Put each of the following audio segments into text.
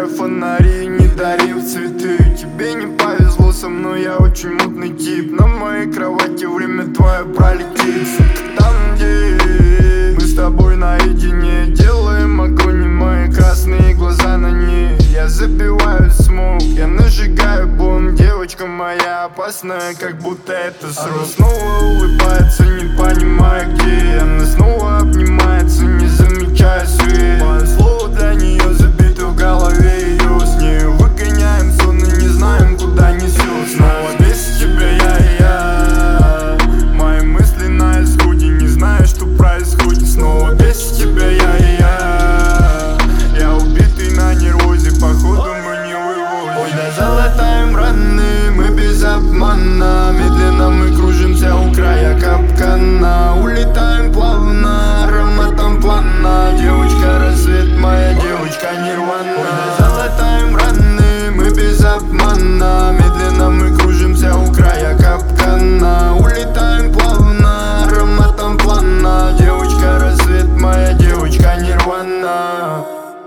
включаю фонари, не дарил цветы. Тебе не повезло со мной, я очень мутный тип. На моей кровати время твое пролетит. Там, где мы с тобой наедине, делаем огонь, и мои красные глаза на ней. Я забиваю смог, я нажигаю бомб. Девочка моя опасная, как будто это срок. Она снова улыбается, не понимая где. Она снова обнимается, не замечая свет. Мое слово для нее забито в голове ее. С нею выгоняем сон и не знаем, куда несет. Снова без тебя я. Мои мысли на исходе, не знаю, что происходит. Снова без тебя я. Я убитый на нервозе, походу мы не выводим. Ой, да залатаем раны, мы без обмана. Медленно мы кружимся у края капкана. Улетаем плавно, ароматом плана. Девочка рассвет, моя девочка нирвана. Ой, да залатаем раны, мы без обмана. Медленно мы кружимся у края капкана. Улетаем плавно, ароматом плана. Девочка рассвет, моя девочка нирвана.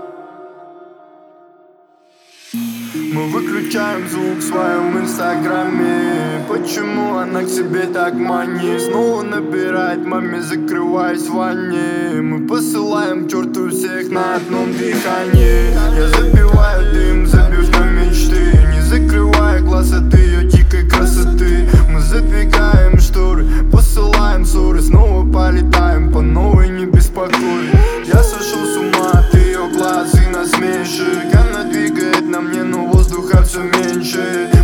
Мы выключаем звук в своем инстаграме. Почему она к себе так манит? Снова набирает маме, закрываясь в ванне. Мы посылаем к черту всех на одном дыхании. Я запиваю дым, забив на мечты, не закрывая глаз от ее дикой красоты. Мы задвигаем шторы, посылаем ссоры. Снова полетаем по новой, не беспокой. Я сошел с ума от ее глаз и насмешек. Она двигает на мне, но воздуха все меньше.